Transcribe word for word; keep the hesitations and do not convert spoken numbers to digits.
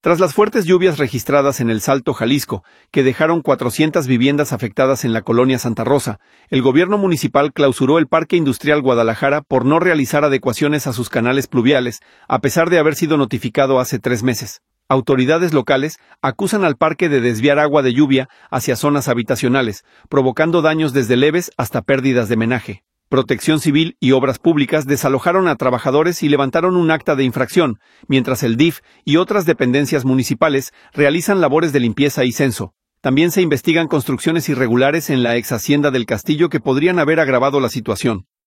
Tras las fuertes lluvias registradas en El Salto, Jalisco, que dejaron cuatrocientas viviendas afectadas en la colonia Santa Rosa, el gobierno municipal clausuró el Parque Industrial Guadalajara por no realizar adecuaciones a sus canales pluviales, a pesar de haber sido notificado hace tres meses. Autoridades locales acusan al parque de desviar agua de lluvia hacia zonas habitacionales, provocando daños desde leves hasta pérdidas de menaje. Protección Civil y Obras Públicas desalojaron a trabajadores y levantaron un acta de infracción, mientras el D I F y otras dependencias municipales realizan labores de limpieza y censo. También se investigan construcciones irregulares en la ex hacienda del Castillo que podrían haber agravado la situación.